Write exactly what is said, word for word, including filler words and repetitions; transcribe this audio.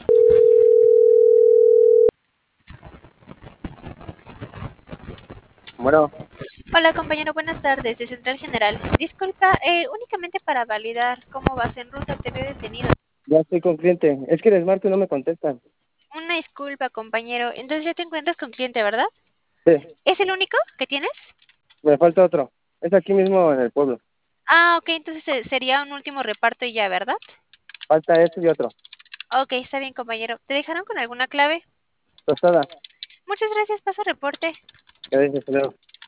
Bueno, Hola compañero, buenas tardes, de Central General. Disculpa, eh, únicamente para validar cómo vas en ruta, te veo detenido. ya estoy con cliente. Es que les marco y no me contestan. Una disculpa compañero, entonces ya te encuentras con cliente, ¿verdad? Sí, ¿Es el único que tienes? me falta otro. Es aquí mismo en el pueblo. Ah, ok, entonces eh, sería un último reparto y ya, ¿verdad? Falta este y otro. Ok, está bien compañero. ¿Te dejaron con alguna clave? Tostada. Muchas gracias, paso reporte. Que dices,